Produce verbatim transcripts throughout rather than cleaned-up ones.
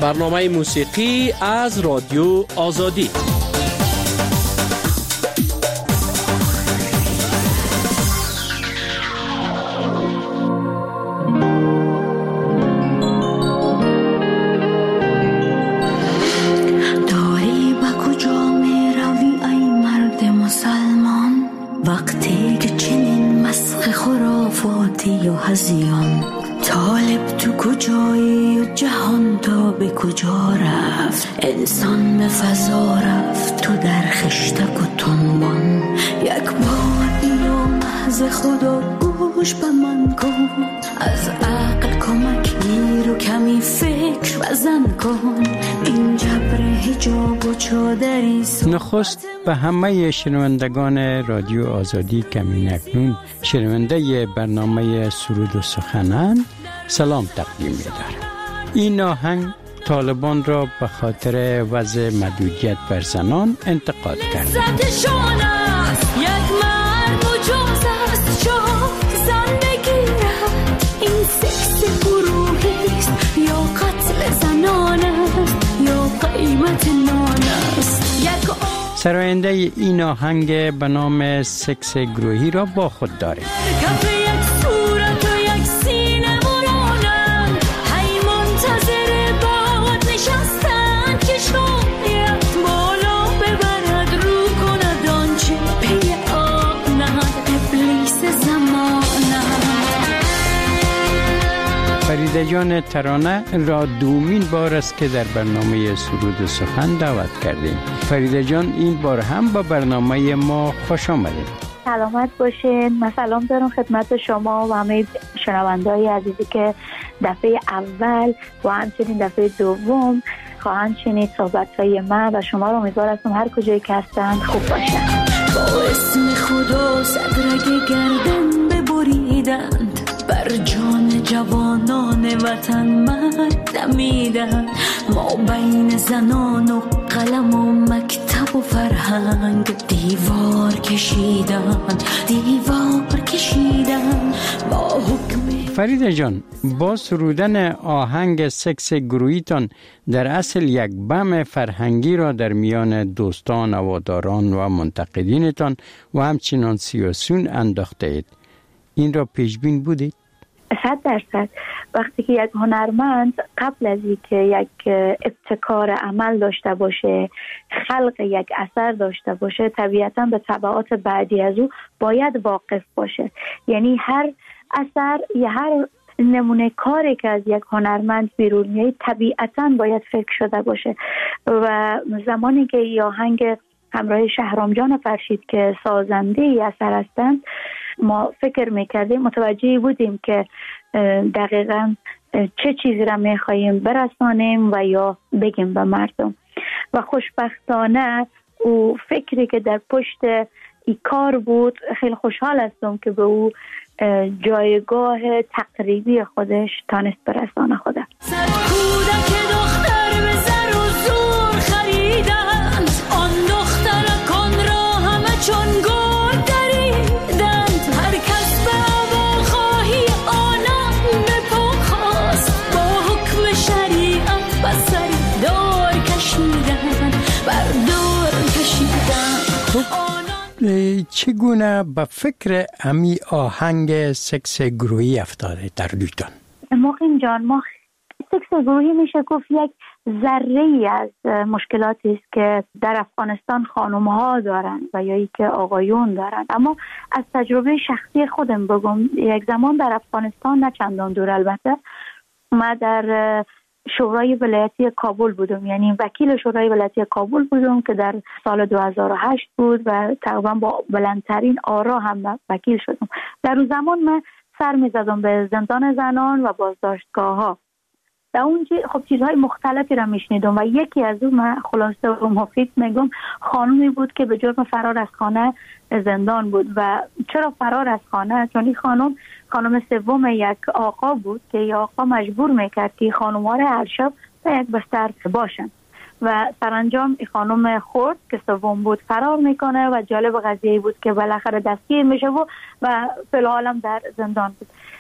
برنامه موسیقی از رادیو آزادی. داری با کجا می روی ای مرد مسلمان، وقتی که چنین مسخ خرافاتی و هزیان؟ طالب تو کجایی و جهان تا به کجا رفت؟ انسان به فضا رفت تو در خشتک و تنبان. یک بار اینو محض خدا گوش به من کن، از عقل کمک گیر و کمی فکر بزن کن. این جبر حجاب و چادری نخست به همه شنوندگان رادیو آزادی کمین اکنون شنونده برنامه سرود و سخنان سلام تقدیم می‌دارم. این آهنگ طالبان را به خاطر وضع محدودیت بر زنان انتقاد کرد. یک مرد مجاز است شاه زن بگیرد، این سکس گروهی است یا قتل زنان است یا قیمت نان است. یک سراینده این آهنگ به نام سکس گروهی را با خود دارد. فریده جان ترانه را دومین بار است که در برنامه سرود و سخن دعوت کردیم. فریده جان این بار هم با برنامه ما خوش آمدید. سلامت باشین. من سلام دارم خدمت شما و همه شنونده‌های عزیزی که دفعه اول و همچنین دفعه دوم خواهند شنید صحبت‌های من و شما رو امیدوار هستم هر کجایی که هستند خوب باشن. با اسم خدا صدرگ گردن ببریدند، بر جان جوانان وطن مرد دمیدند. ما بین زنان و قلم و مکتب و فرهنگ دیوار کشیدند، دیوار کشیدند با حکم. فریده جان، با سرودن آهنگ سکس گروهیتان در اصل یک بم فرهنگی را در میان دوستان، هواداران و منتقدینتان و همچنان سیاسیون انداخته اید. این را پیشبین بودید؟ صد درصد. وقتی که یک هنرمند قبل از اینکه یک ابتکار عمل داشته باشه، خلق یک اثر داشته باشه، طبیعتاً به تبعات بعدی از او باید واقف باشه. یعنی هر اثر یا هر نمونه کاری که از یک هنرمند بیرون میاد طبیعتاً باید فکر شده باشه. و زمانی که این آهنگ همراه شهرام جان فرشید که سازنده ای اثر هستند، ما فکر میکردیم، متوجه بودیم که دقیقاً چه چیزی را میخواییم برسانیم و یا بگیم به مردم. و خوشبختانه او فکری که در پشت ای کار بود، خیلی خوشحال هستم که به او جایگاه تقریبی خودش تانست برسانه خوده. چگونه به فکر امی آهنگ سکس گروهی افتاده در دویتان؟ موقین جان، ما سکس گروهی میشه گفت یک ذره ای از مشکلاتی است که در افغانستان خانم ها دارن و یا ای که آقایون دارن. اما از تجربه شخصی خودم بگم، یک زمان در افغانستان، نه چندان دور البته، ما در شورای ولایتی کابل بودم، یعنی وکیل شورای ولایتی کابل بودم که در سال دو هزار و هشت بود و تقریبا با بلندترین آرا هم وکیل شدم. در اون زمان من سر می زدم به زندان زنان و بازداشتگاه ها. در اونجا خب چیزهای مختلفی را میشنیدم و یکی از اون، من خلاصه و مفید میگم، خانومی بود که به جرم فرار از خانه زندان بود. و چرا فرار از خانه؟ چون این خانم خانم سوم یک آقا بود که این آقا مجبور میکرد که خانم‌ها را هر شب به یک بستر باشن و سرانجام این خانم خورد که سوم بود فرار میکنه و جالب قضیه بود که بالاخره دستگیر میشه و و فی الحال هم در زندان بود.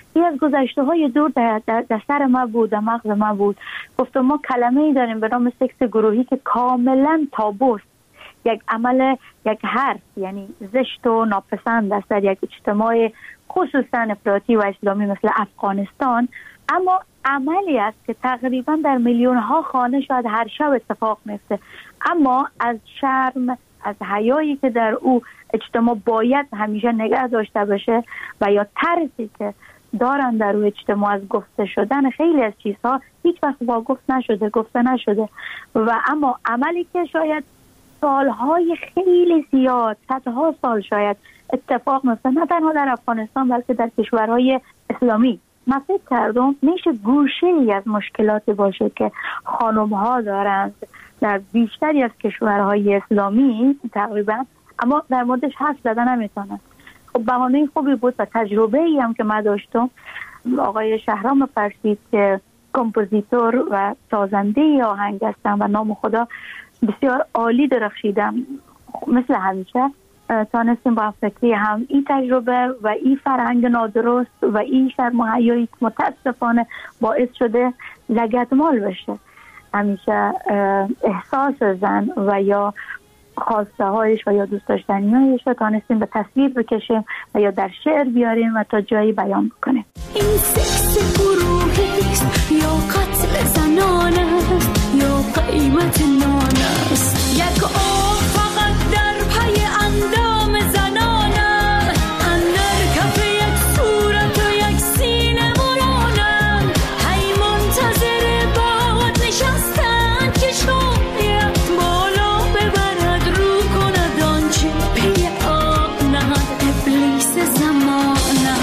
این از گذشته های دور در, در, در سر ما بود، در مغز ما بود. گفتم ما کلمه ای داریم به نام سکس گروهی که کاملا تابوست، یک عمل، یک حرف، یعنی زشت و ناپسند است در یک اجتماع خصوصا افراطی و اسلامی مثل افغانستان، اما عملی است که تقریبا در میلیون ها خانه شاید هر شب اتفاق میفته، اما از شرم، از حیایی که در او اجتماع باید همیشه نگه داشته باشه و یا ترسی که دارن در او اجتماع از گفته شدن خیلی از چیزها هیچ وقت با گفت نشده، گفته نشده و اما عملی که شاید سالهای خیلی زیاد، صدها سال شاید اتفاق میفته، نه تنها در افغانستان بلکه در کشورهای اسلامی. من فکر کردم میشه گوشه ای از مشکلاتی باشه که خانم ها دارند در بیشتری از کشورهای اسلامی تقریبا، اما در موردش حرف زدن نمیتونن. خب بهانه خوبی بود و تجربه ای هم که من داشتم، آقای شهرام فرشید که کمپوزیتور و سازنده آهنگ هستن و نام خدا بسیار عالی درخشیدم، مثل همیشه تانستیم با فکری هم این تجربه و این فرهنگ نادرست و این شرم و حیایی که متاسفانه باعث شده لگدمال بشه همیشه احساس زن و یا خواسته هایش و یا دوست داشتنی هایش رو تانستیم به تصویر بکشیم و یا در شعر بیاریم و تا جایی بیان بکنیم. این سکس گروهیست یا قتل زنان است یا قیمت نان است، یک آه فقط در پی اندام زنان است، اندر کف یک صورت و یک سینه مرانم، هی منتظر باد نشستن که شاید بالا ببرد رو کند آنچه پی آب نهد ابلیس زمانه.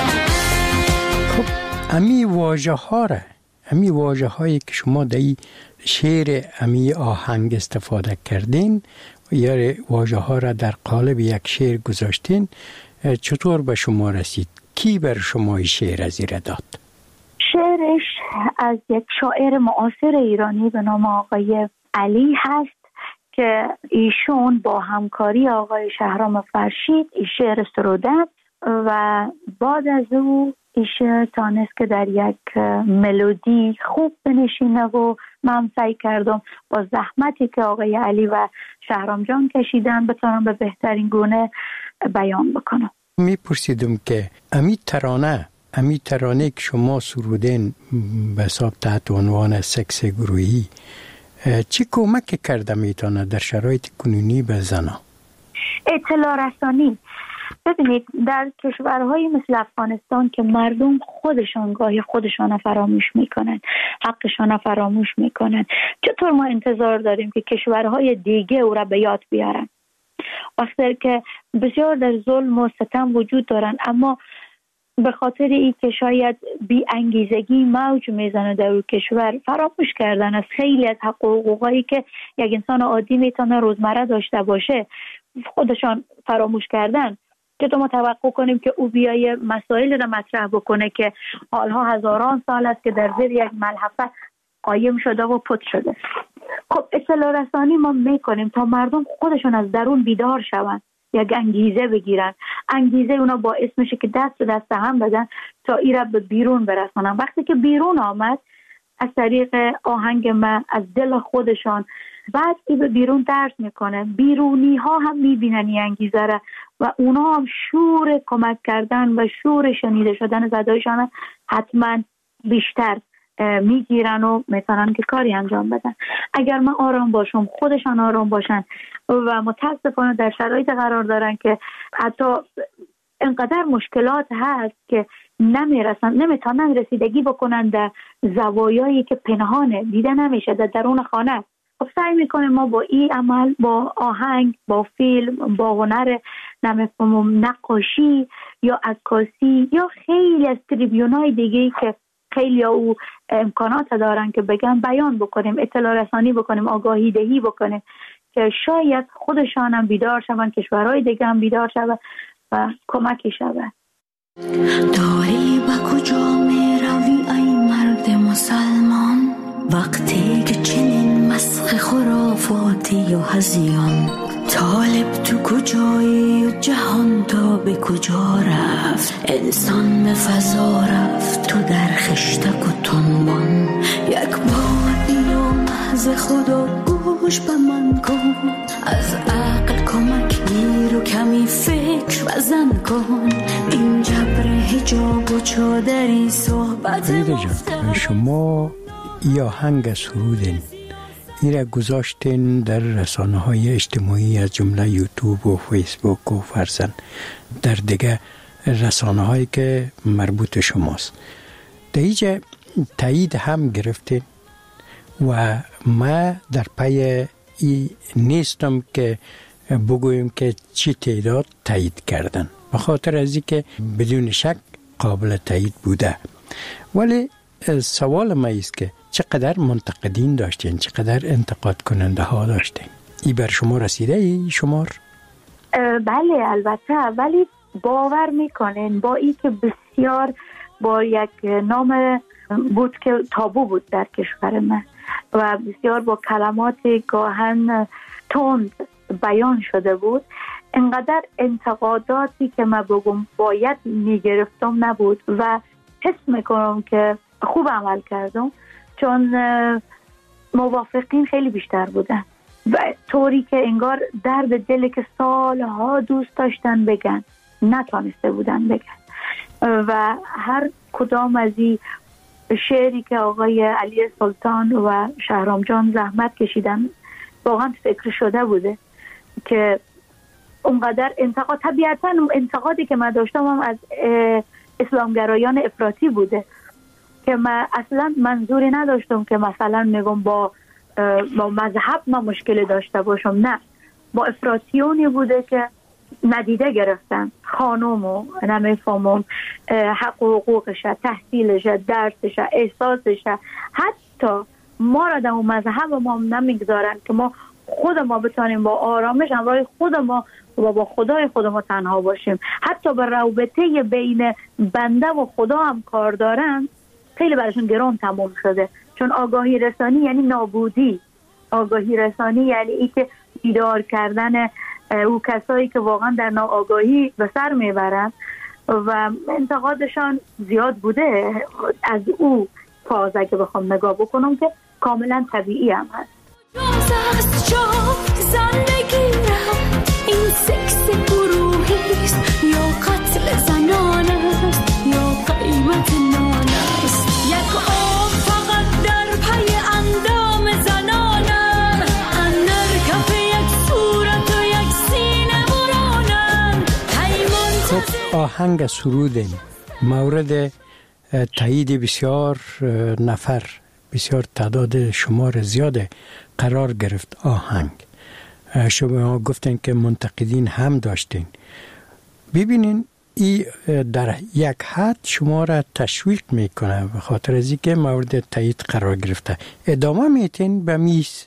خب امی واژه ها را امی واژه هایی که شما در این شعر امی آهنگ استفاده کردین یا واژه ها را در قالب یک شعر گذاشتین، چطور به شما رسید؟ کی بر شما این شعر از ایره داد؟ شعرش از یک شاعر معاصر ایرانی به نام آقای علی هست که ایشون با همکاری آقای شهرام فرشید این شعر سرودن و بعد از او ایشه تانست که در یک ملودی خوب بنشینه و من سعی کردم با زحمتی که آقای علی و شهرام جان کشیدن بتونم به بهترین گونه بیان بکنم. می پرسیدم که امی ترانه امی ترانه که شما سرودین به حساب تحت عنوان سکس گروهی چی کمک کرده میتونه در شرایط کنونی به زنها؟ اطلاع رسانی. ببینید در کشورهای مثل افغانستان که مردم خودشان گاهی خودشان فراموش میکنن، حقشان فراموش میکنن، چطور ما انتظار داریم که کشورهای دیگه او را به یاد بیارن؟ وقتی که بسیار در ظلم و ستم وجود دارن، اما به خاطر این که شاید بی انگیزگی موج میزنه در اون کشور فراموش کردن از خیلی از حق و حقوقایی که یک انسان عادی میتونه روزمره داشته باشه، خودشان فراموش کردن. چطور ما توقع کنیم که او بیای مسائل را مطرح بکنه که حالها هزاران سال است که در زیر یک ملحفه قایم شده و پت شده؟ خب اطلاع رسانی ما میکنیم تا مردم خودشون از درون بیدار شوند، یک انگیزه بگیرن. انگیزه اونا باعث میشه که دست به دست هم بدن تا این را به بیرون برسونن. وقتی که بیرون آمد از طریق آهنگ من از دل خودشان، بعد این به بیرون درس میکنه، بیرونی ها هم میبینن این انگیزه را و اونا هم شور کمک کردن و شور شنیده شدن صدایشان حتما بیشتر میگیرن و میتونن که کاری انجام بدن. اگر من آرام باشم، خودشان آرام باشن و متاسفانه در شرایط قرار دارن که حتی انقدر مشکلات هست که نمیرسن، نمیتونن رسیدگی بکنن در زوایایی که پنهانه دیده نمیشه در درون خانه. خب سعی میکنیم ما با این عمل، با آهنگ، با فیلم، با هنر نمیفهمم نقاشی یا عکاسی یا خیلی از تریبیونای دیگه که خیلی او امکانات دارن که بگن بیان بکنیم، اطلاع رسانی بکنیم، آگاهی دهی بکنیم که شاید خودشان هم بیدار شون، کشورهای دیگه هم بیدار شون و کمکی شون. داری با کجا می روی ای مرد مسلمان، وقتی که چنین مسخ خرافاتی و هزیان، طالب تو کجایی و جهان تو را به کجا رفت؟ انسان به فضا رفت تو در خشتک و تنبان. یک بار بیا محض خدا گوش به من کن، از عقل کمک گیر و کمی فکر بزن کن. این جبر حجاب و چادری صحبت فریده جان، شما یا آهنگ سرودین این را گذاشتین در رسانه های اجتماعی از جمله یوتیوب و فیسبوک و فرزن در دیگه رسانه هایی که مربوط شماست. در اینجا تایید هم گرفتین و ما در پی ای نیستم که بگویم که چی تعداد تایید کردن، به خاطر از اینکه بدون شک قابل تایید بوده. ولی سوال ما است که چقدر منتقدین داشتین، چقدر انتقاد کننده ها داشتین؟ ای بر شما رسیده ای شمار؟ بله البته، ولی باور میکنین با ای که بسیار با یک نام بود که تابو بود در کشور من و بسیار با کلمات گاهن تند بیان شده بود، انقدر انتقاداتی که من بگم باید میگرفتم نبود و حس میکنم که خوب عمل کردم، چون موافقین خیلی بیشتر بودن و طوری که انگار درد دل که سالها دوست داشتن بگن نتانسته بودن بگن. و هر کدام از این شعری که آقای علی سلطان و شهرام جان زحمت کشیدن واقعا فکر شده بوده که اونقدر انتقاد، طبیعتا انتقادی که من داشتم هم از اسلامگرایان افراطی بوده که من اصلا منظوری نداشتم که مثلا میگم با با مذهب ما مشکل داشته باشم، نه، با افراطیونی بوده که ندیده گرفتن خانم و نمیفهمم حق و حقوقش، تحصیلش، درسش، احساسش، حتی ما را در مذهب ما نمیگذارن که ما خود ما بتانیم با آرامش همراه خود ما و با خدای خود ما تنها باشیم. حتی به رابطه بین بنده و خدا هم کار دارن، خیلی براشون گران تموم شده، چون آگاهی رسانی یعنی نابودی، آگاهی رسانی یعنی ای که بیدار کردن او کسایی که واقعا در ناآگاهی به سر میبرن و انتقادشان زیاد بوده. از او فاز اگه بخوام نگاه بکنم که کاملا طبیعی هم هست. این سکس گروهیست یا قتل زنان است یا قیمت نان است. یک آب فقط در پی اندام زنانم، اندر کف یک صورت و یک سینه برانم. خب آهنگ سرودین مورد تایید بسیار نفر، بسیار تعداد شمار زیاده قرار گرفت. آهنگ شما گفتین که منتقدین هم داشتین. ببینین این در یک حد شما را تشویق میکنه به خاطر از اینکه مورد تایید قرار گرفته. ادامه میتین به میز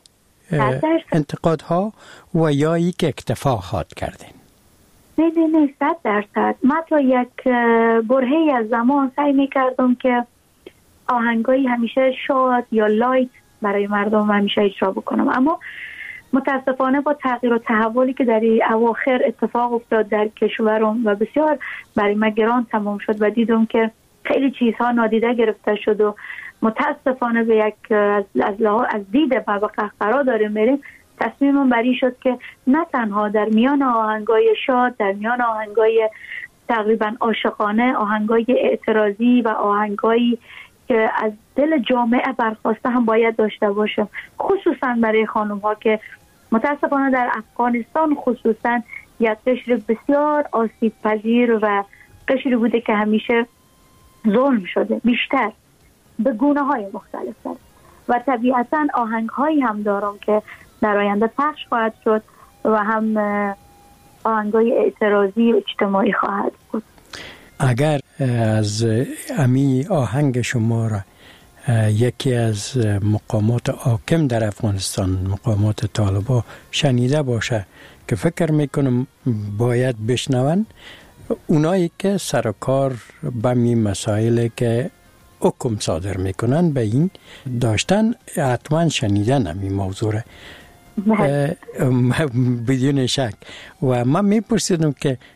انتقادها و یا ای که اکتفا خواد کردین؟ نه نه نه صد درصد. من تا یک برهه‌ای از زمان سعی میکردم که آهنگایی همیشه شاد یا لایت برای مردم همیشه اجرا بکنم، اما متاسفانه با تغییر و تحولی که در اواخر اتفاق افتاد در کشورم و بسیار برای من گران تمام شد و دیدم که خیلی چیزها نادیده گرفته شد و متاسفانه به یک از از, از دید و به قهقرا داریم میریم، تصمیمم بری شد که نه تنها در میان آهنگای شاد، در میان آهنگای تقریبا عاشقانه، آهنگای اعتراضی و آهنگایی که از دل جامعه برخواسته هم باید داشته باشم، خصوصا برای خانم ها که متاسفانه در افغانستان خصوصا یک قشر بسیار آسیب پذیر و قشری بوده که همیشه ظلم شده، بیشتر به گونه های مختلف داره و طبیعتا آهنگ هایی هم دارم که در آینده پخش خواهد شد و هم آهنگ های اعتراضی و اجتماعی خواهد بود. اگر از امی آهنگ شما را یکی از مقامات حاکم در افغانستان، مقامات طالبا شنیده باشه که فکر میکنم باید بشنون، اونایی که سرکار به می مسائل که حکم صادر میکنن به این داشتن حتما شنیدن امی موضوع بدون شک. و من میپرسیدم که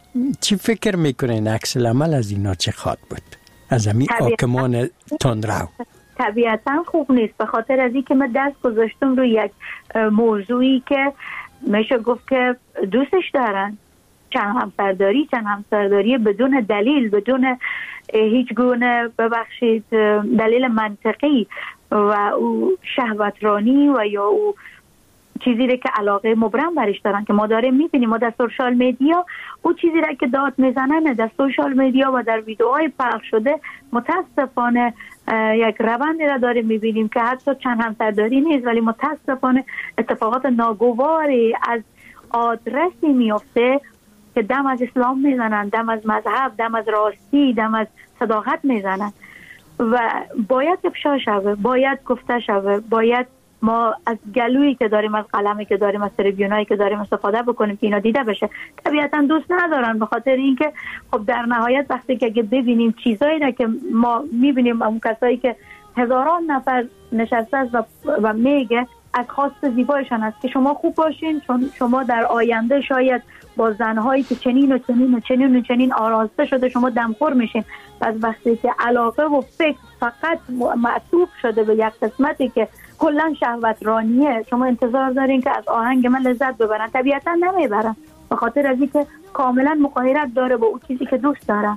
چی فکر میکنین عکس العمل از اینا چه خواد بود؟ از همین حاکمان تندرو. طبیعتا خوب نیست، به خاطر از این که من دست گذاشتم روی یک موضوعی که میشه گفت که دوستش دارن، چند همسرداری چند همسرداری بدون دلیل، بدون هیچ گونه ببخشید دلیل منطقی و او شهوترانی و یا او چیزی را که علاقه مبرم برش دارن که ما داریم میبینیم. ما در سوشال میدیا او چیزی را که داد میزنن در سوشال میدیا و در ویدیوهای پخش شده متاسفانه یک روندی را داریم میبینیم که حتی چند همسرداری نیست، ولی متاسفانه اتفاقات ناگواری از آدرسی میفته که دم از اسلام میزنن، دم از مذهب، دم از راستی، دم از صداقت میزنن و باید افشا شوه، باید گفته شوه، باید ما از گلویی که داریم، از قلمی که داریم، از تریبیونایی که داریم استفاده بکنیم که اینا دیده بشه. طبیعتا دوست ندارن، به خاطر اینکه خب در نهایت وقتی که ببینیم چیزایی را که ما میبینیم، اون کسایی که هزاران نفر نشسته است و, و میگه از خواست زیبایشان است که شما خوب باشین، چون شما در آینده شاید با زنهایی که چنین و چنین و چنین و چنین آراسته شده شما دمخور میشین. پس وقتی که علاقه و فکر فقط معطوف شده به یک قسمتی که کلا شهوت رانیه، شما انتظار دارین که از آهنگ من لذت ببرن، طبیعتا نمیبرن، به خاطر از اینکه کاملا مقایرت داره با اون چیزی که دوست دارن.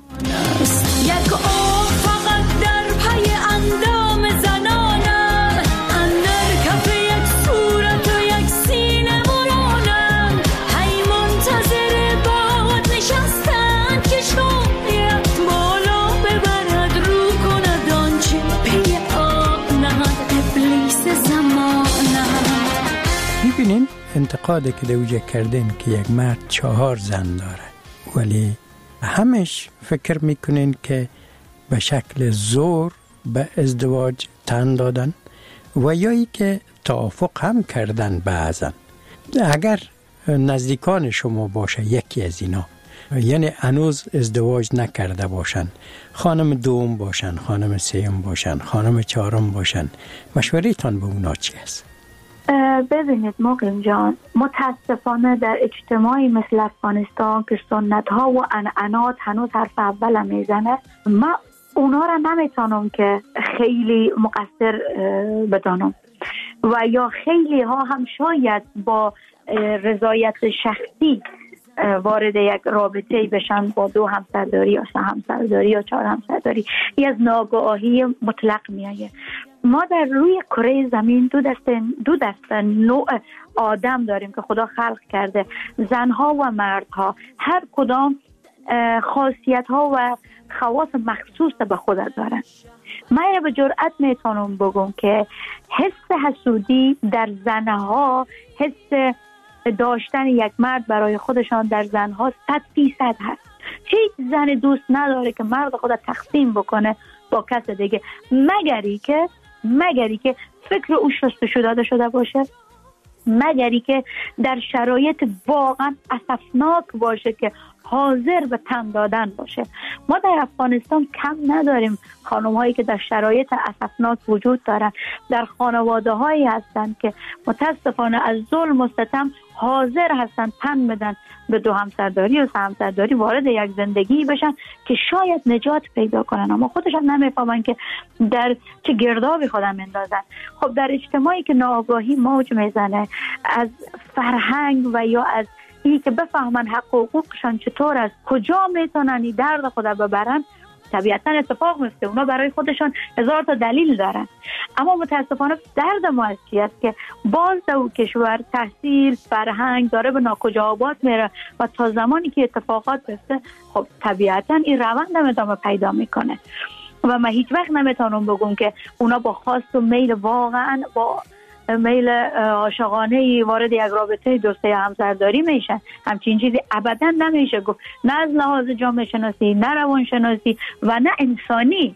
یک آه فقط در پی اندام زنانم، اندر کف یک صورت و یک سینه برانم، هی منتظر باد نشستن که شاید بالا ببرد رو کند آنچه پی آب نهد ابلیس زمانم. میبینین انتقاده که دوجه کردین که یک مرد چهار زن داره، ولی همش فکر میکنین که به شکل زور به ازدواج تن دادن و یا ای که توافق هم کردن بعضن. اگر نزدیکان شما باشه یکی از اینا، یعنی هنوز ازدواج نکرده باشن، خانم دوم باشن، خانم سیم باشن، خانم چهارم باشن، مشوره‌تان به اونا چی است؟ ببینید مقیم جان، متاسفانه در اجتماعی مثل افغانستان که سنت ها و عنعنات هنوز حرف اول میزنه، ما اونا را نمیتونم که خیلی مقصر بدانم و یا خیلی ها هم شاید با رضایت شخصی وارد یک رابطه بشن با دو همسرداری یا سه همسرداری یا چهار همسرداری. این از ناگاهی مطلق میایه. ما در روی کره زمین دو دست دو دست نوع آدم داریم که خدا خلق کرده، زنها و مردها. هر کدام خاصیت ها و خواص مخصوص به خود دارن. من به جرئت میتونم بگم که حس حسودی در زنها، حس داشتن یک مرد برای خودشان در زنها صد فیصد هست. هیچ زن دوست نداره که مرد خود تقسیم بکنه با کس دیگه، مگری که مگری که فکر او شستشو داده شده باشه، مگری که در شرایط واقعا اسفناک باشه که حاضر به تن دادن باشه. ما در افغانستان کم نداریم خانم هایی که در شرایط اسفناک وجود دارن، در خانواده هایی هستن که متاسفانه از ظلم و ستم حاضر هستن تن بدن به دو همسرداری و سه همسرداری، وارد یک زندگی بشن که شاید نجات پیدا کنن، اما خودشان نمیفهمن که در چه گردابی خودم اندازن. خب در اجتماعی که ناآگاهی موج میزنه از فرهنگ و یا از این که بفهمن حق و حقوقشان چطور است، کجا میتونن این درد خدا ببرن، طبیعتا اتفاق میفته. اونا برای خودشان هزار تا دلیل دارن، اما متاسفانه درد ما از چی است که باز او کشور تحصیل فرهنگ داره به ناکجاوات میره و تا زمانی که اتفاقات بیفته خب طبیعتا این روند هم ادامه پیدا میکنه و من هیچ وقت نمیتونم بگم که اونا با خواست و میل واقعا با میل عاشقانه وارد یک رابطه دوسته همسرداری میشن. همچین چیزی ابدا نمیشه گفت، نه از لحاظ جامعه شناسی، نه روان شناسی و نه انسانی.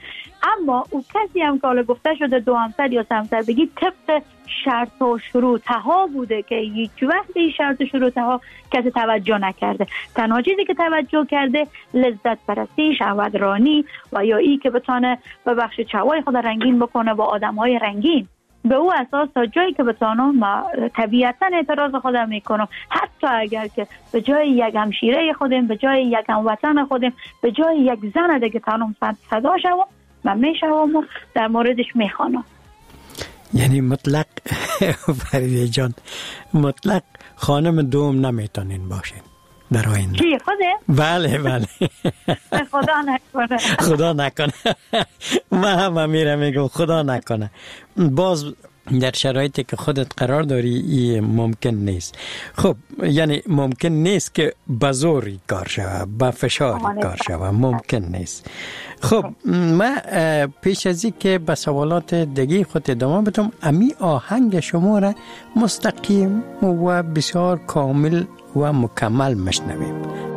اما او کسی هم که حالا گفته شده دو همسر یا سه همسر بگی طبق شرط و شروطها بوده که هیچ وقت این شرط و شروطها کسی توجه نکرده. تنها چیزی که توجه کرده لذت پرستی، شهوت رانی و یا ای که بتونه به بخش چوای خود رنگین بکنه با آدمهای رنگین. به او اساس تا جایی که بتانم ما طبیعتا اعتراض خودم میکنم، حتی اگر که به جای یک همشیره خودم، به جای یک هموطن خودم، به جای یک زن دیگه تانم صدا شوم، من میشوم و در موردش میخوانم. یعنی مطلق فریده جان مطلق خانم دوم نمیتونین باشین در آینده؟ چی خوده؟ بله بله. خدا نکنه. خدا نکنه. من هم میرم میگم خدا نکنه. باز در شرایطی که خودت قرار داری این ممکن نیست. خب یعنی ممکن نیست که بزوری کار شوه، با فشاری کار شوه، ممکن نیست. خب من پیش از این که به سوالات دیگه خود ادامه بدم، امی آهنگ شما را مستقیم و بسیار کامل و مکمل مشنویم.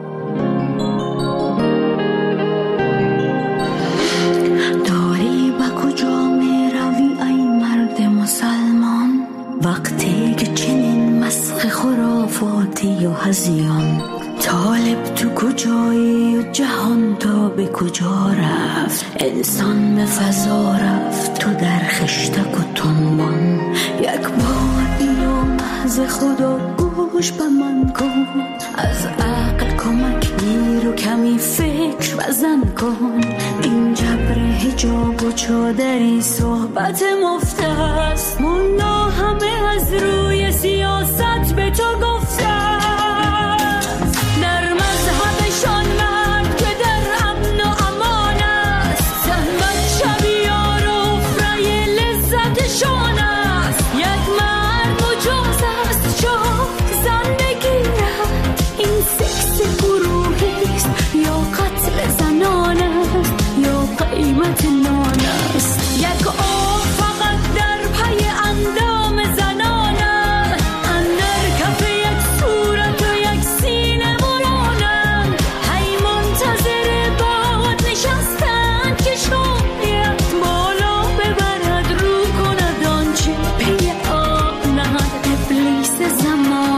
داری با کجا می روی ای مرد مسلمان، وقتی که چنین مسخ خرافاتی و هزیان، طالب تو کجایی و جهان تا به کجا رفت، انسان به فضا رفت تو در خشتک و تنبان، یک بار اینو محض خدا گوش به من کن، از عقل کمک گیر و کمی فکر بزن کن، این جبر حجاب و چادری صحبت مفته است، مونا همه از روی سیاست به تو گفته است، در مذهبشان مرد که در امن و امان است، زن بچه بیار و فرای لذتشان است، یک مرد مجاز است چاک زن بگیرد، این سکس گروهی است یا قتل زنان است یا قیمت نان است، یک آه فقط در پی اندام زنان است، اندر کف یک صورت و یک سینه برانم، هی منتظر باد نشستن که شاید بالا ببرد رو کند آنچه پی آنند ابلیس زمانه.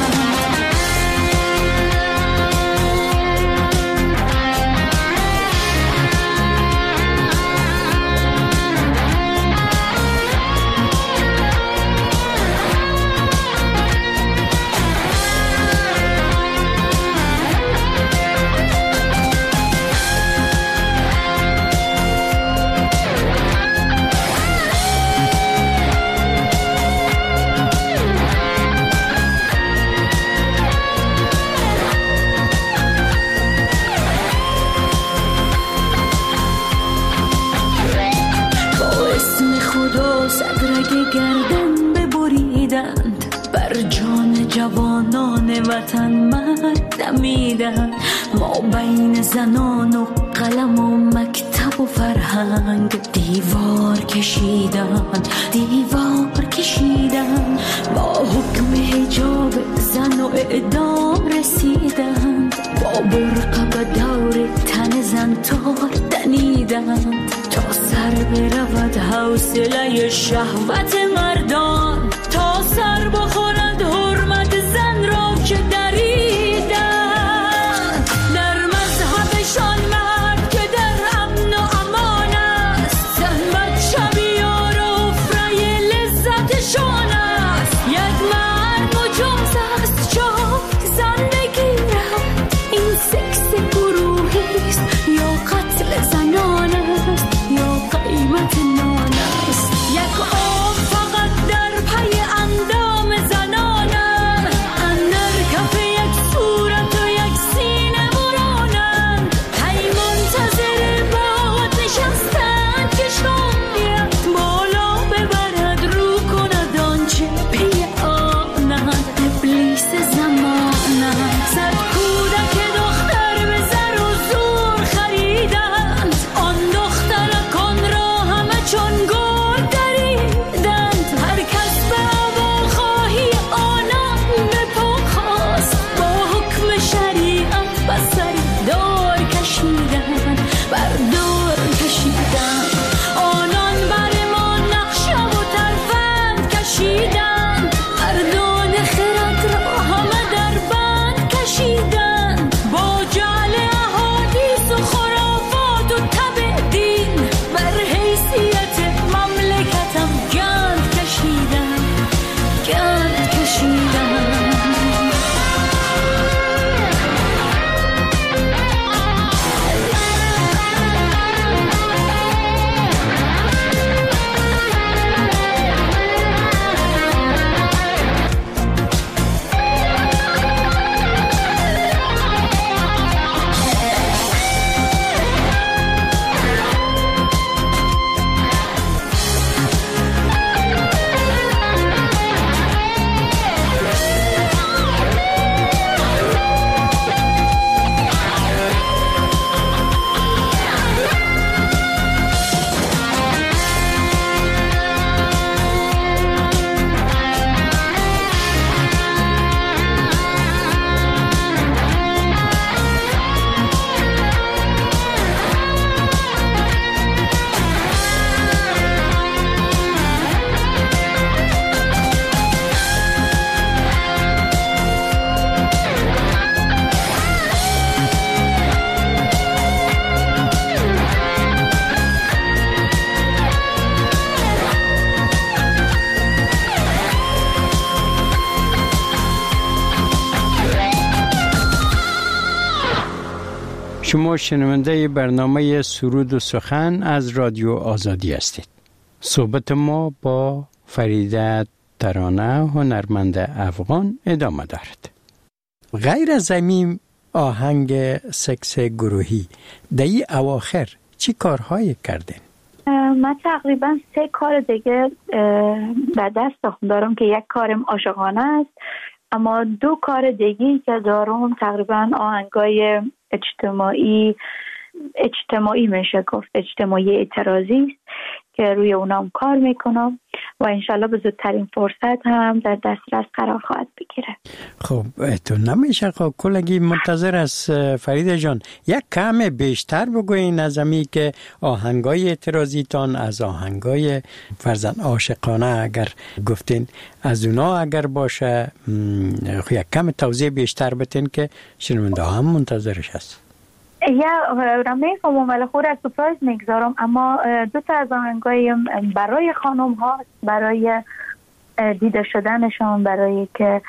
گردن ببریدند، بر جان جوانان وطن مرد دمیدند، ما بین زنان و قلم و مکتب و فرهنگ دیوار کشیدند، دیوار کشیدند، با حکم حجاب زن و اعدام رسیدند، با برقه به دور تن زن تار دنیدند، تا سر برود حوصله شهوت مردان، تا سر بخورد حرمت زن را که دریدند، در مذهبشان مرد که در امن و امان است، زن بچه بیار و فرای لذتشان است، یک مرد مجاز است چاک زن بگیرد، این سکس گروهی است یا قتل زنان است یا قیمت نان است، یک آب فقط در پی شما شنونده برنامه سرود و سخن از رادیو آزادی هستید. صحبت ما با فریده ترانه هنرمند افغان ادامه دارد. غیر از همین آهنگ سکس گروهی در این اواخر چی کارهایی کردین؟ من تقریبا سه کار دیگه در دست دارم که یک کارم عاشقانه است، اما دو کار دیگه که دارم تقریبا آهنگای اجتماعی اجتماعی میشه گفت اجتماعی اعتراضی است که روی اونام کار میکنم و انشالله به زودترین فرصت هم در دسترس قرار خواهد بگیره. خب تو نمیشه خب کلگی منتظر از فریده جان یک کم بیشتر بگوین از همی که آهنگای اعتراضیتان از آهنگای فرزن عاشقانه اگر گفتین از اونا اگر باشه یک کم توضیح بیشتر بتین که شنونده هم منتظرش هست. یا رمه فهمم ولی خور از سپرایز میگذارم، اما دو تا از آهنگای برای خانم ها، برای دیده شدنشان، برای که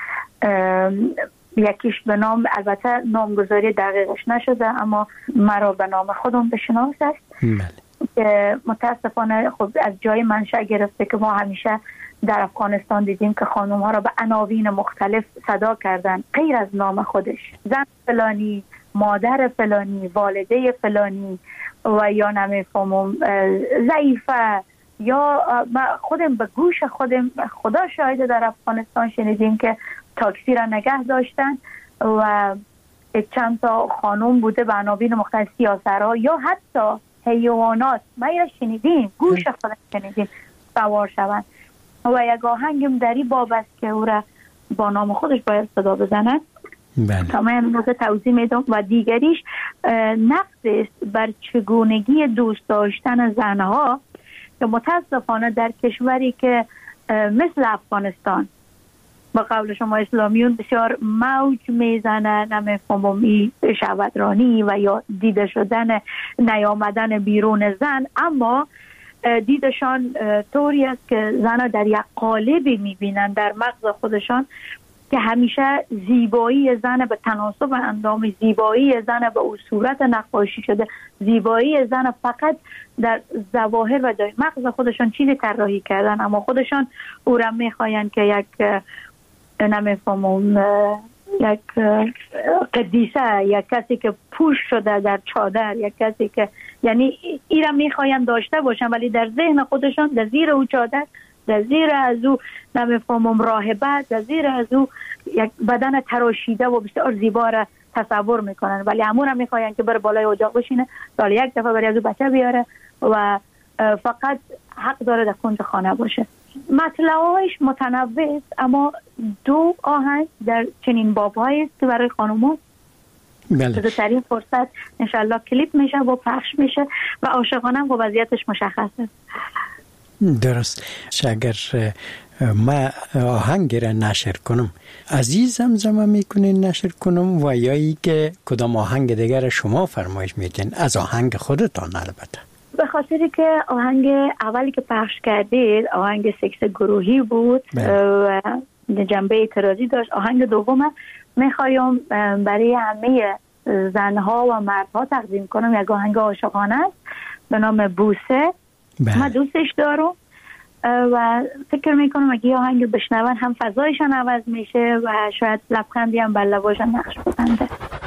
یکیش به نام، البته نامگذاری دقیقش نشده اما مرا به نام خودم بشناس است که متاسفانه خب از جای منشأ گرفته که ما همیشه در افغانستان دیدیم که خانم ها را به عناوین مختلف صدا کردن غیر از نام خودش، زن فلانی، مادر فلانی، والده فلانی و یا نمیفهمم ضعیفه، یا خودم به گوش خودم خدا شاهد در افغانستان شنیدیم که تاکسی را نگه داشتن و چند تا خانم بوده به عناوین مختلف، سیاسرها یا حتی حیوانات، ما را شنیدیم گوش خودم شنیدیم سوار شوند و یک آهنگم در این باب است که او را با نام خودش باید صدا بزنند. تمام موضوع توضیح میدم. و دیگریش نقد است بر چگونگی دوست داشتن زنها که متاسفانه در کشوری که مثل افغانستان با قول شما اسلامیون بسیار موج میزنه، نمیفهمم این شهوترانی و یا دیده شدن نیامدن بیرون زن، اما دیدشان طوری است که زنها در یک قالبی میبینن در مغز خودشان که همیشه زیبایی زن به تناسب اندام، زیبایی زن به اون صورت نقاشی شده، زیبایی زن فقط در ظواهر و در مغز خودشان چیزی طراحی کردن، اما خودشان او را میخواین که یک نمیفهمم یک قدیسه، یک کسی که پوش شده در چادر، یک کسی که یعنی ای را میخواین داشته باشن، ولی در ذهن خودشان در زیر او چادر، در زیر از او نمیفهمم راهبه، در زیر از او یک بدن تراشیده و بسیار زیبا را تصور میکنن، ولی امور هم میخواین که بره بالای اجاق بشینه، سال یک دفعه بره از او بچه بیاره و فقط حق داره در کنج خانه باشه. مطلعهایش متنوع است، اما دو آهنگ در چنین باب‌هایی است که برای خانوما بله. زودترین فرصت انشالله کلیپ میشه و پخش میشه و عاشقانه هم وضعیتش مشخصه. درست. اگر ما آهنگ را نشر کنم عزیزم زمه میکنین نشر کنم و یا ای که کدام آهنگ دیگر شما فرمایش میدین از آهنگ خودتان؟ البته به خاطری که آهنگ اولی که پخش کردید آهنگ سکس گروهی بود و جنبه اعتراضی داشت. آهنگ دوم میخوایم برای همه زنها و مردها تقدیم کنم، یک آهنگ عاشقانه است به نام بوسه. من دوستش دارم و فکر میکنم اگه آهنگ بشنون هم فضایشان عوض میشه و شاید لبخندی هم بر لباشان نقش بزنه.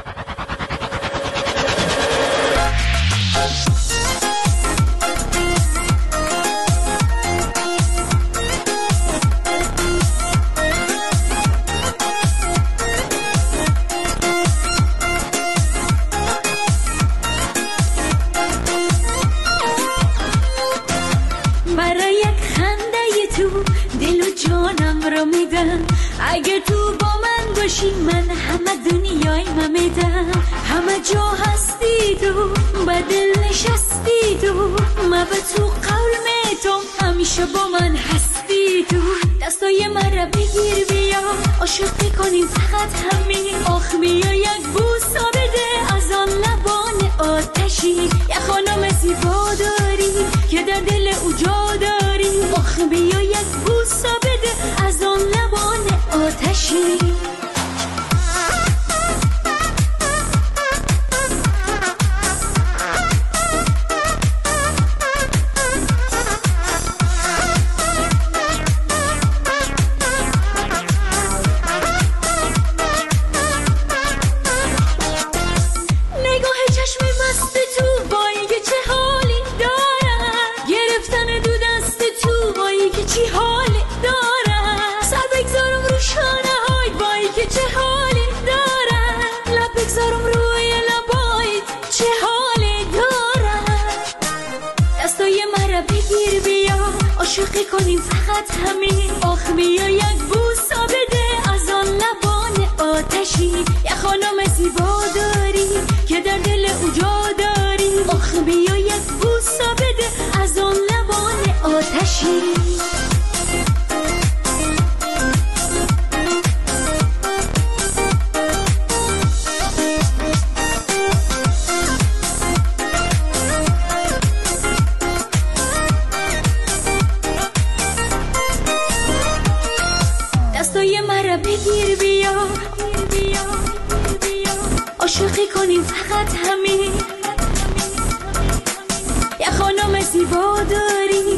اگه تو با من باشی من همه دنیای من میدم، همه جا هستی تو با دل نشستی تو، من به تو قول میتم همیشه با من هستی تو، دستای من را بگیر بیا عاشقی کنیم فقط همین، آخ بیا یک بوسا بده از آن لبان آتشی، یک خانم زیبا داری که در دل او جا داری، آخ بیا یک بوسا بده از آن لبان آتشی. کنیم فقط همین. آخ بیا یک بوسا بده از آن لبان آتشی، یه خانم زیبا داری که در دل او جا داری. آخ بیا یک بوسا بده از آن لبان آتشی. دستای مرا بگیر بیا، عاشقی کنیم فقط همین. یه خانم زیبا داری،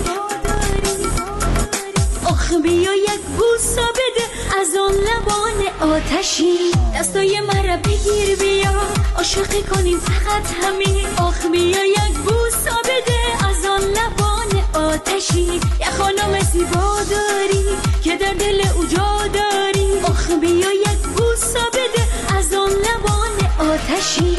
آخ بیا یک بوسا بده از آن لبان آتشی. دستای مرا بگیر بیا، عاشقی کنیم فقط همین. آخ بیا یک بوسا بده از آن لبان آتشی. یه خانم زیبا داری که در دل او جا داری. آخ بیا یک بوسا بده از آن لبان آتشی.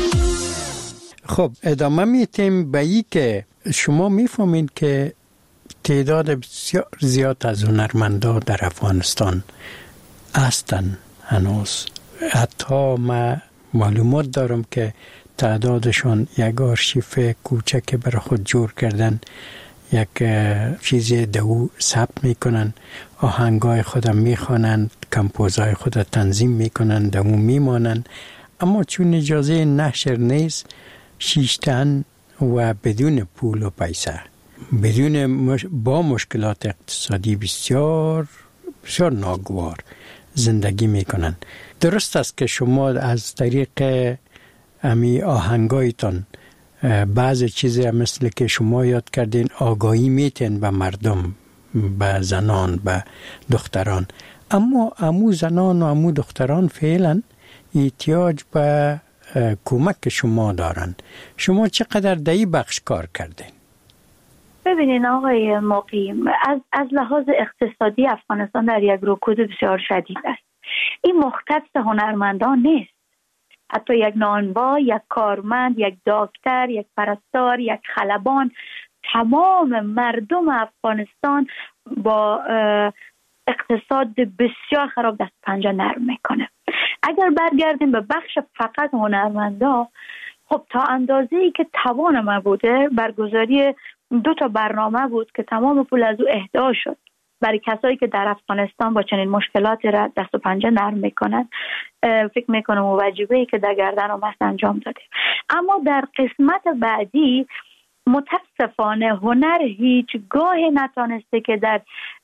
خب ادامه میتیم به ای که شما میفهمید که تعداد بسیار زیاد از هنرمندا در افغانستان هستن هنوز. حتی ما معلومات دارم که تعدادشون یک آرشیف کوچک برای خود جور کردن، یک چیزی دو ثبت میکنن، آهنگای خودم میخوانند، کمپوزای خودم تنظیم میکنن، دو میمانن. اما چون اجازه نشر نیست، شیشتن و بدون پول و پیسه، بدون مش... با مشکلات اقتصادی بسیار بسیار ناگوار زندگی میکنن. درست است که شما از طریق امی آهنگایتان بعض چیزی مثل که شما یاد کردین آگاهی میتین به مردم، به زنان، به دختران. اما امو زنان و امو دختران فعلا احتیاج به کمک شما دارن. شما چقدر در این بخش کار کردین؟ ببینین آقای مقیم، از از لحاظ اقتصادی افغانستان در یک رکود بسیار شدید است. این مختص هنرمندان نیست. حتی یک نانوا، یک کارمند، یک دکتر، یک پرستار، یک خلبان، تمام مردم افغانستان با اقتصاد بسیار خراب دست پنجه نرم میکنه. اگر برگردیم به بخش فقط هنرمندا، خب تا اندازه‌ای که توان ما بوده، برگزاری دو تا برنامه بود که تمام پول از او اهدا شد برای کسایی که در افغانستان با چنین مشکلاتی را دست و پنجه نرم میکنن. فکر میکنم واجبه‌ای که در گردن ما است انجام داده. اما در قسمت بعدی متاسفانه هنر هیچگاه نتانسته که در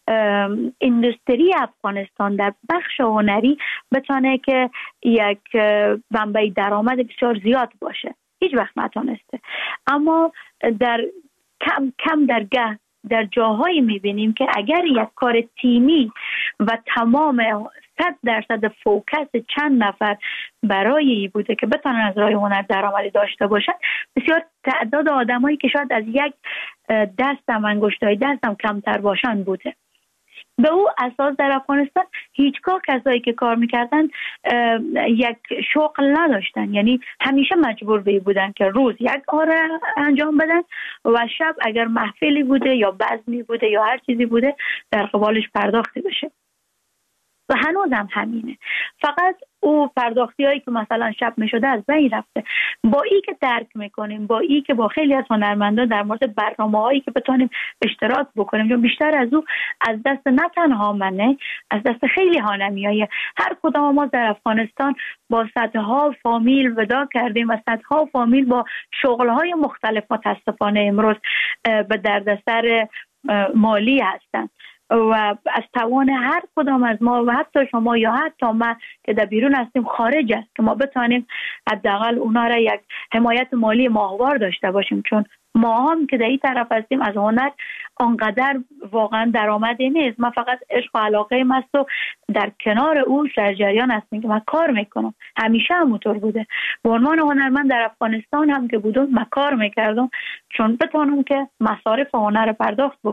اندستری افغانستان در بخش هنری بتونه که یک منبع درآمد بسیار زیاد باشه. هیچ وقت نتانسته. اما در کم کم درگه در جاهایی میبینیم که اگر یک کار تیمی و تمام صد درصد فوکس چند نفر برای این بوده که بتونن از راه هنر درآمدی داشته باشن، بسیار تعداد آدمایی که شاید از یک دستم انگشتای دستم کمتر باشن بوده. به او اساس در افغانستان هیچگاه کسایی که کار میکردن یک شغل نداشتن، یعنی همیشه مجبور به بودن که روز یک کار انجام بدن و شب اگر محفلی بوده یا بزمی بوده یا هر چیزی بوده در قبالش پرداختی بشه. و هنوز هم همینه. فقط او پرداختی هایی که مثلا شب می شده از بین رفته. با ای که درک میکنیم، با ای که با خیلی از هنرمندان در مورد برنامه هایی که بتونیم اشتراک بکنیم، چون بیشتر از او از دست نه تنها منه، از دست خیلی هانمی های هر کدام ما در افغانستان با صدها فامیل ودا کردیم و صدها فامیل با شغل های مختلف متاسفانه امروز به دردسر مالی هستند و از توان هر کدام از ما و حتی شما یا حتی ما که در بیرون هستیم خارج است که ما بتانیم حداقل اونا را یک حمایت مالی ماهوار داشته باشیم، چون ما هم که در این طرف هستیم از هنر آنقدر واقعا درآمدی نیست. من فقط عشق و علاقه من است و در کنار او در جریان هستیم که من کار میکنم. همیشه همونطور بوده. به عنوان هنرمند در افغانستان هم که بودم من کار میکردم چون بتونم که مصارف هنر پرداخت بکنم.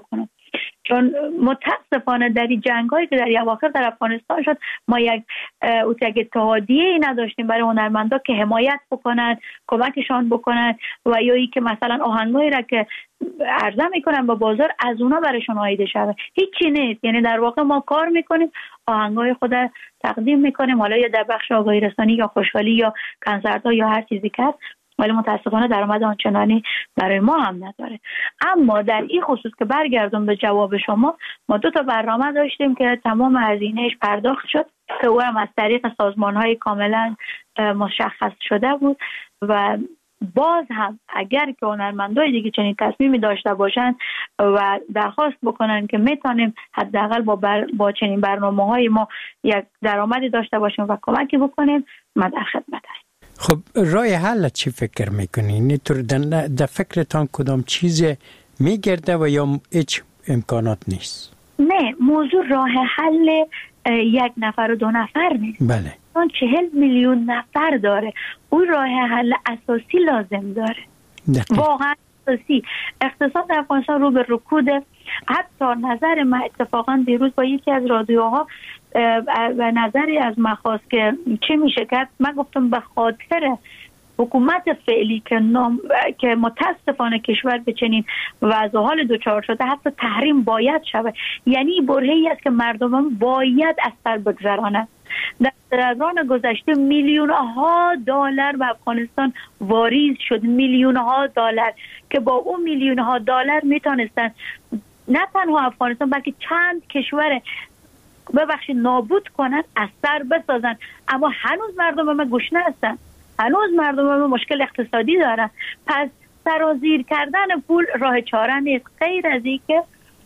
چون متاسفانه در این جنگ‌هایی که در اواخر در افغانستان شد ما یک یک اتحادیه‌ای نداشتیم برای هنرمندا که حمایت بکنند، کمکشان بکنند و یا ای که مثلا آهنگایی را که عرضه میکنن به بازار از اونا برایشون عایده شود. هیچی نیست. یعنی در واقع ما کار میکنیم، آهنگای خود تقدیم میکنیم، حالا یا در بخش آگاهی رسانی یا خوشحالی یا کنسرت‌ها یا هر چیزی که هست، ولی متاسفانه درآمد آنچنانی برای ما هم نداره. اما در این خصوص که برگردم به جواب شما، ما دو تا برنامه داشتیم که تمام هزینه‌اش پرداخت شد که او هم از طریق سازمان‌های کاملا مشخص شده بود و باز هم اگر که هنرمندای دیگه چنین تصمیمی داشته باشن و درخواست بکنن که میتونیم حداقل با بر... با چنین برنامه‌های ما یک درآمدی داشته باشیم و کمکی بکنیم، ما در خدمتیم. خب راه حل چی فکر میکنین؟ اینطور در فکرتان کدام چیز میگرده و یا هیچ امکانات نیست؟ نه، موضوع راه حل یک نفر و دو نفر نیست. بله. اون چهل میلیون نفر داره. اون راه حل اساسی لازم داره. دقیق. واقعا اساسی. اقتصاد در افغانستان رو به رکوده. حتی نظر من اتفاقا دیروز با یکی از رادیوها و نظری از من خواست که چه میشه کرد، من گفتم به خاطر حکومت فعلی که نام که متاسفانه کشور به چنین وضع حال دوچار شده، حتی تحریم باید شود. یعنی برهه‌ای است که مردم باید از سر بگذرانند. در دوران گذشته میلیون ها دلار به افغانستان واریز شد، میلیون ها دلار که با اون میلیون ها دلار میتونستن نه تنها افغانستان بلکه چند کشور ببخشید نابود کنن، از سر بسازن. اما هنوز مردم ما گوش هستن، هنوز مردم ما مشکل اقتصادی دارن. پس سرازیر کردن پول راه چاره نیست، غیر از این که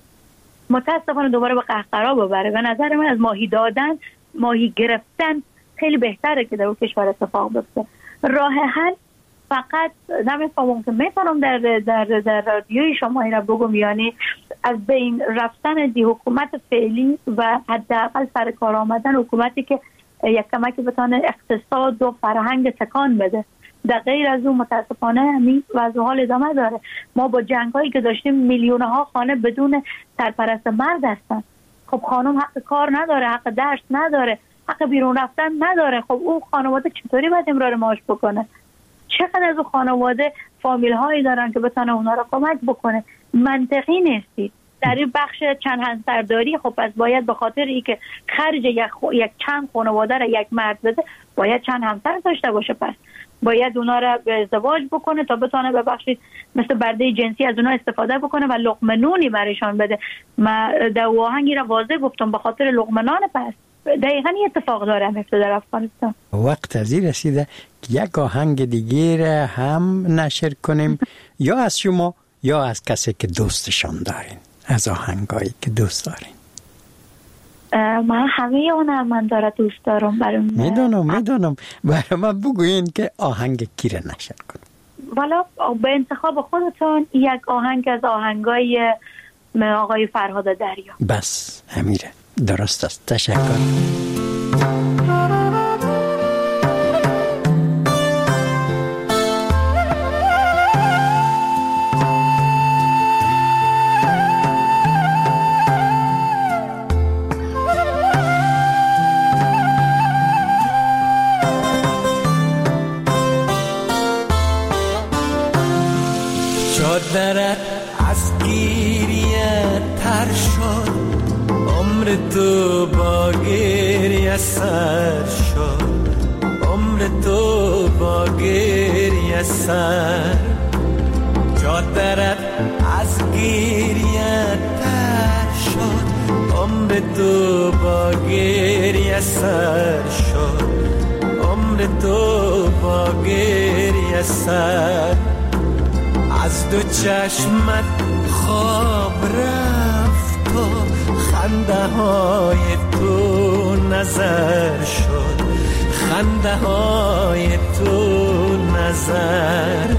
متاسفانه دوباره به قهقرا ببره. به نظر من از ماهی دادن، ماهی گرفتن خیلی بهتره که در اون کشور اتفاق بیفته. راه حل فقط نمیفهمم که میتونم در در در رادیوی شما این را بگم، یعنی از بین رفتن دی حکومت فعلی و حداقل سر کار آمدن حکومتی که یک کمکی بتونه اقتصاد و فرهنگ تکان بده. در غیر از اون متاسفانه همین وضع حال ادامه داره. ما با جنگ هایی که داشتیم میلیون ها خانه بدون سرپرست مرد هستن. خب خانم حق کار نداره، حق درس نداره، حق بیرون رفتن نداره. خب اون خانواده چطوری باید امرار معاش بکنه؟ چقدر از اون خانواده فامیل هایی دارن که بتونه اونا رو کمک بکنه؟ منطقی نیستید. در این بخش چند همسرداری خب پس باید به خاطر ای که خرج یک, خو... یک چند خانواده را یک مرد بده باید چند همسر داشته باشه. پس باید اونا را به ازدواج بکنه تا بتونه ببخشید مثل برده جنسی از اونا استفاده بکنه و لقمه نونی برایشان بده. من در آهنگی را واضح گفتم به خاطر لقمه نان. پس دقیقاً این اتفاق داره میفته در افغانستان. وقت از این رسیده یک آهنگ دیگه را هم نشر کنیم یا از شما یا از کسی که دوستشان دارین، از آهنگایی که دوست دارین. من همه هنرمندا را دوست دارم. برام میدونم میدونم برای من بگوین که آهنگ کی را نشر کنم. والا به انتخاب خودتون یک آهنگ از آهنگای آقای فرهاد دریا. بس همیره درست است. تشکر. چادرت از گیریه تر شد، عمر تو با گریه سر شد، عمر تو با گریه سر. چادرت از گیریه تر شد، عمر تو با گریه سر شد، عمر تو با گریه سر. از دو چشمت خواب رفت و خنده های تو نظر شد، خنده های تو نظر.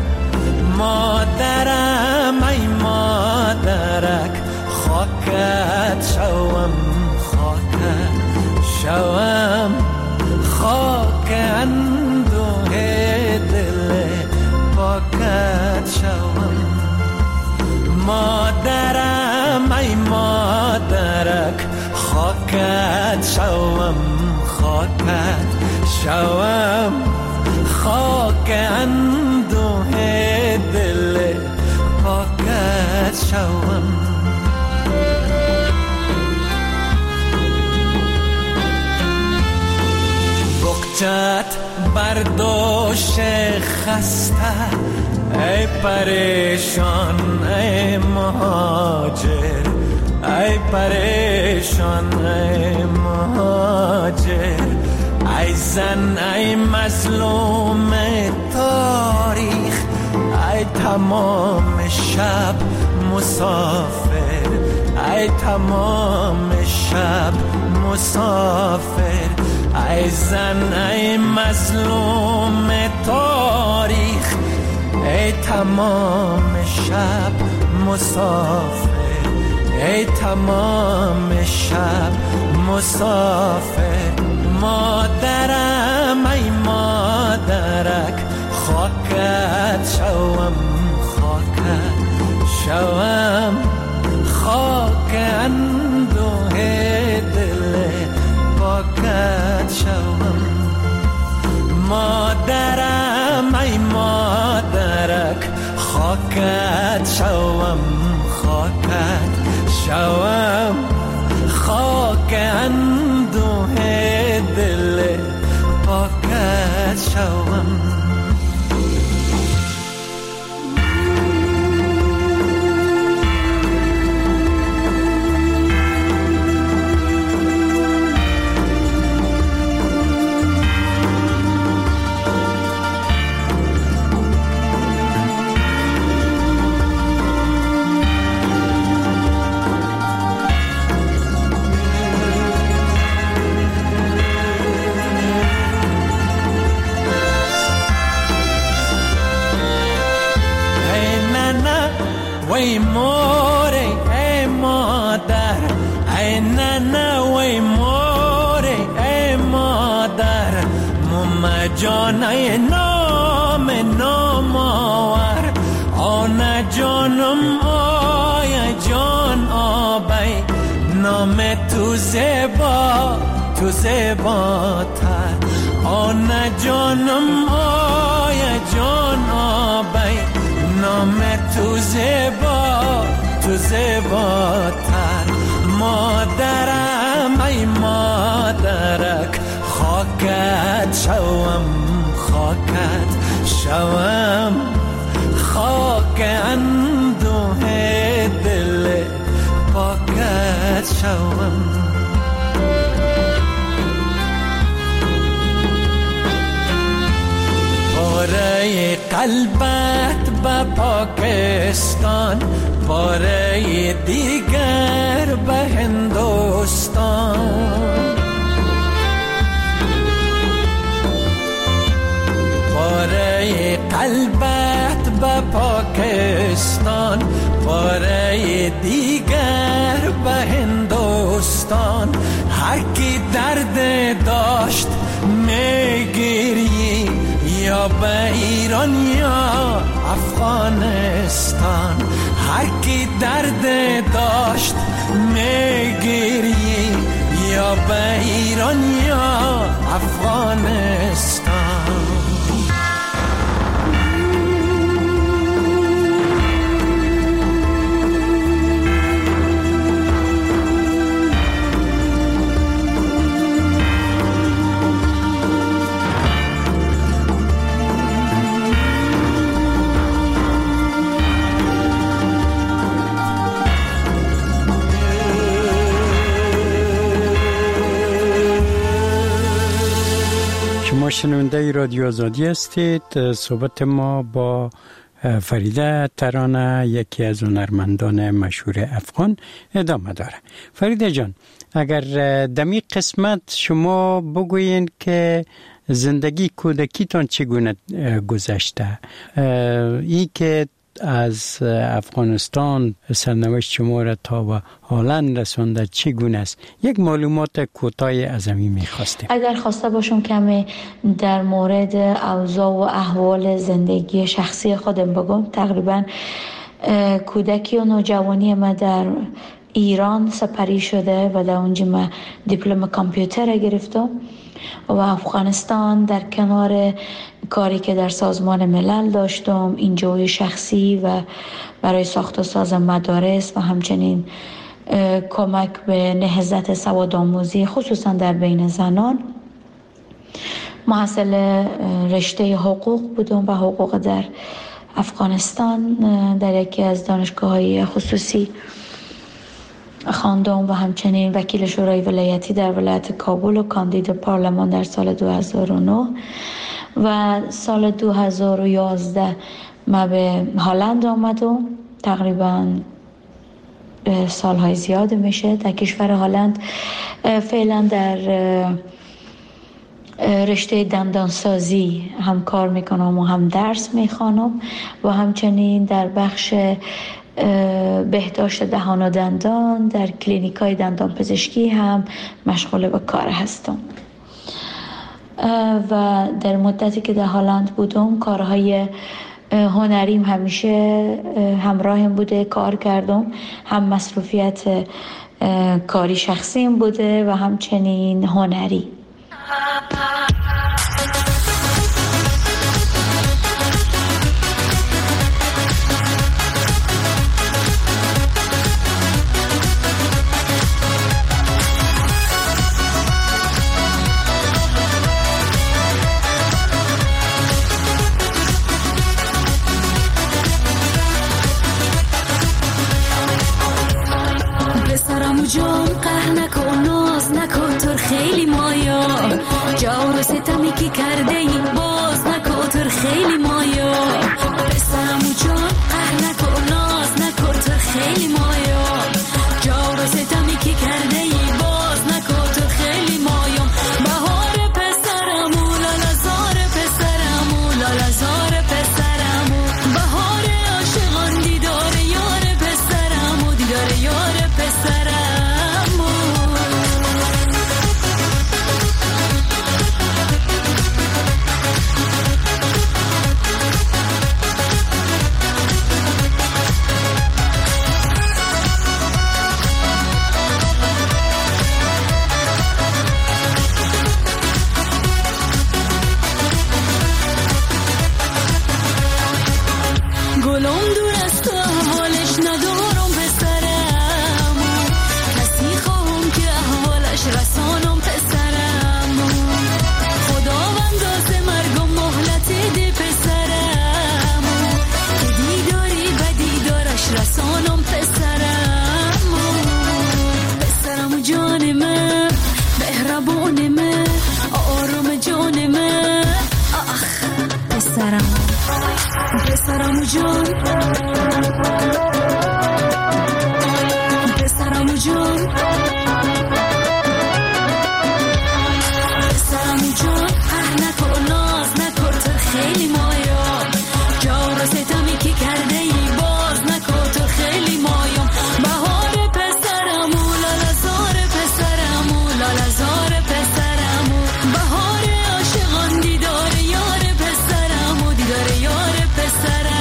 مادرم ای مادرک خاکت شوم، خاکت شوم، خاک اندوه دل پاکت شوم. مادرم ای مادرک خاکت شوم، خاک اندوه دل پاکت شوم. بغچت برداشت خسته ای پریشان ای مهاجر، ای پریشان ای مهاجر، ای زن ای مظلوم تاریخ، ای تمام شب مسافر، ای تمام شب مسافر، ای زن ای مظلوم تاریخ، ای تمام شب مسافر، ای تمام شب مسافر. مادرم ای مادرک خاکت شوم، خاکت شوم، خاک اندوه دل پاکت شوم. مادرم ای مادرک خاکت شوم، خاکت شوم، خاک اندوه دل پاکت شوم. وی موره ای مادر، ای ننه وی موره ای مادر، مم جان ای نام نام آور، آن جانم آی جان آبی، نام تو زیبا تو زیباتر، آن جانم آی جان آبی، نام تو زیبا تو زیباتر. مادرم ای مادرک خاکت شوم، خاکت شوم، خاک اندوه دل پاکت شوم. پاره قلبت به پاکستان، پاره دیگر به هندوستان، پاره قلبت به پاکستان، پاره دیگر به هندوستان. هر کی درد داشت میگیری، یا به ایران یا افغانستان، هر کی درد داشت میگیری، یا به ایران یا افغانستان. شما شنونده رادیو آزادی هستید. صحبت ما با فریده ترانه، یکی از هنرمندان مشهور افغان، ادامه داره. فریده جان، اگر دمی قسمت شما بگوین که زندگی کودکیتان چگونه گذشته، ای که از افغانستان سرنوشت شما را تا به هلند رسانده چگونه است؟ یک معلومات کوتاه از همین می‌خواستیم. اگر خواسته باشم کمی در مورد اوضاع و احوال زندگی شخصی خودم بگم، تقریبا کودکی و نوجوانی ما در ایران سپری شده و در اونجا ما دیپلم کامپیوتر گرفتم و افغانستان در کنار کاری که در سازمان ملل داشتم، اینجوی شخصی و برای ساخت و ساز مدارس و همچنین کمک به نهضت سوادآموزی خصوصا در بین زنان، محصل رشته حقوق بودم و حقوق در افغانستان در یکی از دانشگاه‌های خصوصی خواندم و همچنین وکیل شورای ولایتی در ولایت کابل و کاندید پارلمان در سال دو هزار و نه و سال دو هزار و یازده ما به هلند آمدم. تقریبا سالهای زیاد میشه در کشور هلند. فعلا در رشته دندانسازی هم کار میکنم و هم درس میخوانم و همچنین در بخش بهداشت دهان و دندان در کلینیکای دندان پزشکی هم مشغول به کار هستم. و در مدتی که در هلند بودم کارهای هنریم همیشه همراهم بوده، کار کردم، هم مصروفیت کاری شخصیم بوده و همچنین هنری. جان قهر نکن، ناز نکن، تو خیلی مایا جور و ستمی که کرده این باز نکن، تو خیلی مایا پسرم جان قهر نکن، ناز نکن، تو خیلی مایا جور و ستمی که کرده این باز نکن، تو خیلی مایا بهار پسرم لالا زار پسرم لالا زار پسرم بهار عاشقان دیدار یار پسرم دیدار یار پسرم. پسرم جان پسرم جان پسرم جان قهر نکن، ناز نکن، تو خیلی مایا جور و ستمی که کرده ای باز نکن، تو خیلی مایا بهار پسرم لالا زار پسرم لالا زار پسرم بهار عاشقان دیدار یار پسرم دیدار یار پسرم.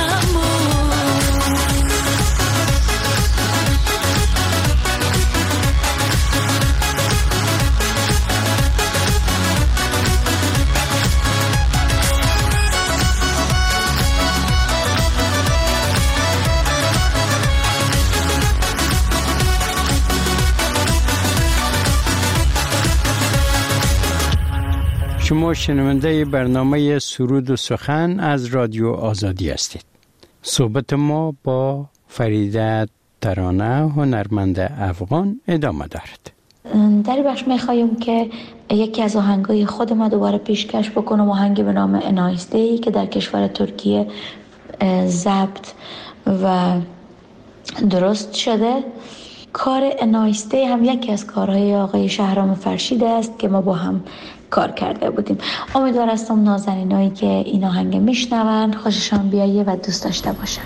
شما شنونده برنامه سرود و سخن از رادیو آزادی هستید. صحبت ما با فریده ترانه هنرمند افغان ادامه دارد. در بخش میخوایم که یکی از آهنگای خود ما دوباره پیشکش بکنم، آهنگی به نام انایسته که در کشور ترکیه ضبط و درست شده. کار انایسته هم یکی از کارهای آقای شهرام فرشید است که ما با هم کار کرده بودیم. امیدوار هستم نازنینایی که این آهنگ میشنون خوششان بیایه و دوست داشته باشن.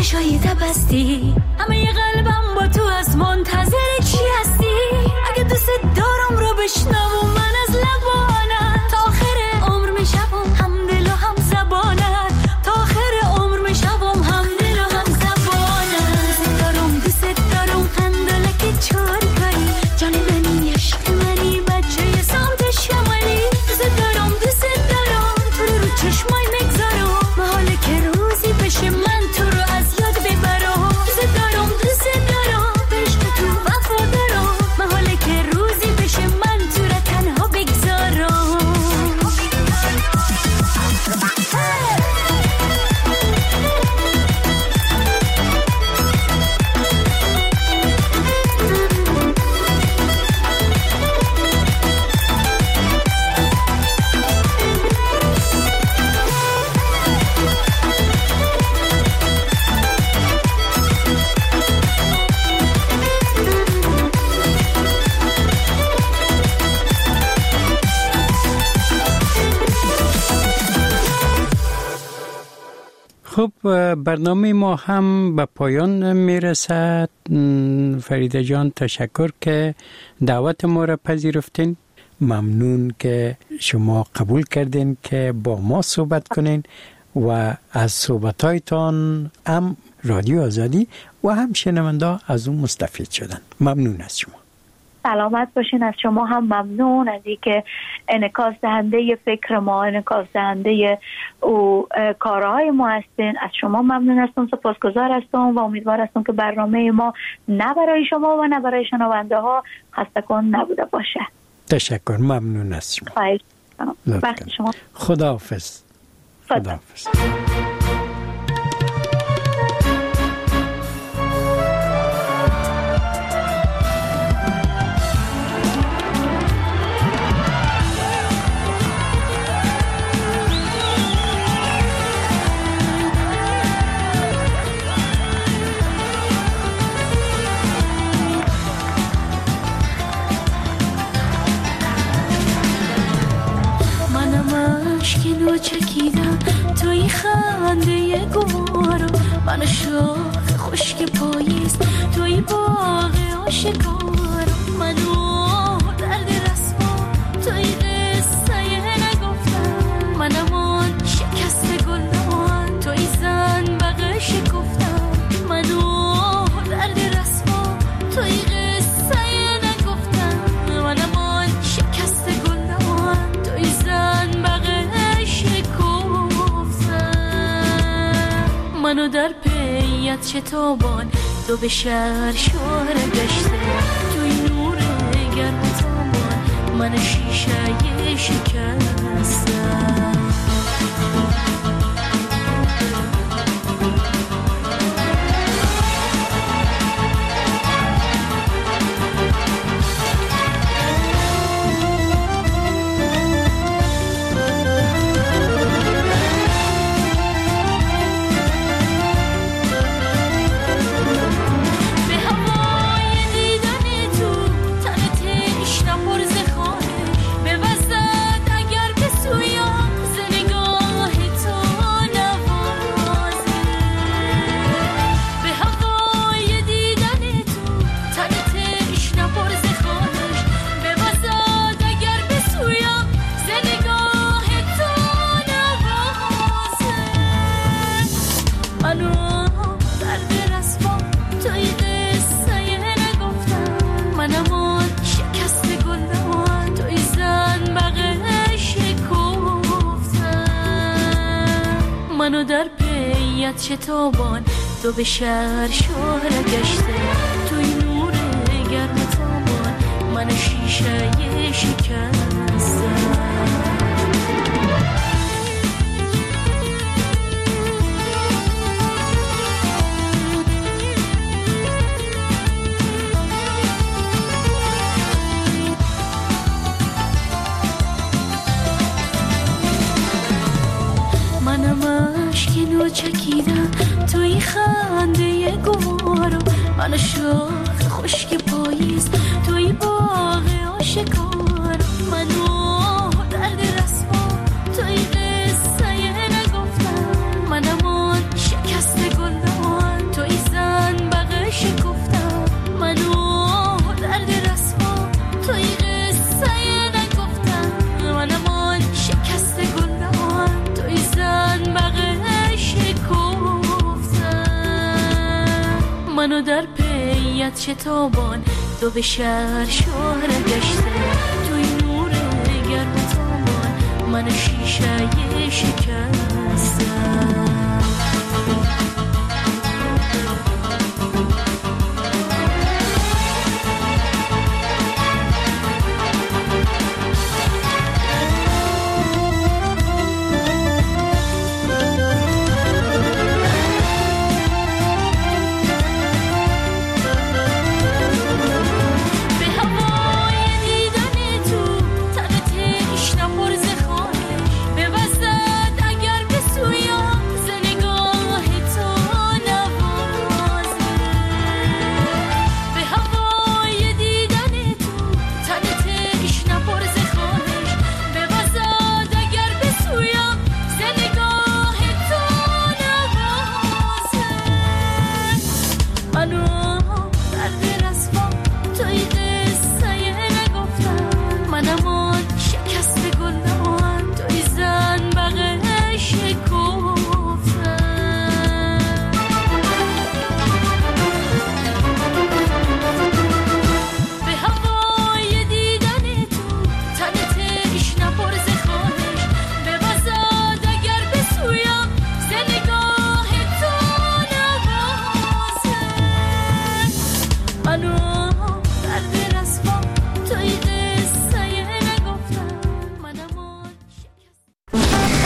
چشای تبستی، همه ی قلبم با تو از منتظر چی هستی؟ اگه دوست دارم رو بشنوم من از لبانت، تا آخر عمر میشم هم دل و هم زبانت، تا آخر عمر میشم هم دل و هم زبانت. دوست دارم دوست دارم قندلک چارکایی، جان منی عشق منی بچه سمت شمالی. دوست دارم دوست دارم تو رو رو چشمای مگذارم، محاله که روزی بشه من تو رو از یاد ببرم. دوست دارم دوست دارم به عشق تو وفادارم، محاله که روزی بشه من تو رو تنها بگذارم. خب برنامه ما هم به پایان میرسد. فریده جان تشکر که دعوت ما را پذیرفتین. ممنون که شما قبول کردین که با ما صحبت کنین و از صحبتایتان هم رادیو آزادی و هم شنونده از اون مستفید شدن. ممنون از شما. سلامت باشین. از شما هم ممنون از اینکه انعکاس دهنده فکر ما، انعکاس دهنده او کارهای ما هستین. از شما ممنون هستم، سپاسگزار هستم و امیدوار هستم که برنامه ما نه برای شما و نه برای شنونده ها خسته کن نبوده باشه. تشکر، ممنون از شما. خواهش می‌کنم. شما خداحافظ. خداحافظ. چکیدم توی خنده گوارو، من شاخ خشک پاییز توی باغ آشکارو، منو درد رسوا توی قصه نگفتم، منم آن شکست گلدان توی زن بغه شکفتم، منو درد رسوا توی قصه نگفتم، منم آن شکست گلدان توی زن بغه منو در پیت شتابان دو به شهر شوهر گشته، توی نور گرم تابان من شیشه شکستم. منو در پیت شتابان دو به شهر شوهر گشته، توی نور گرم تابان من شیشه شکستم. چکیدم توی خنده گوارو، من شاخ خشک پاییز توی باغ آشکارو، منو درد رسوا توی قصه نگفتم، منم آن شکست گلدان منو در پیت شتابان دو به شهر شهر گشته توی نور گرم تابان منو شیشه شکستم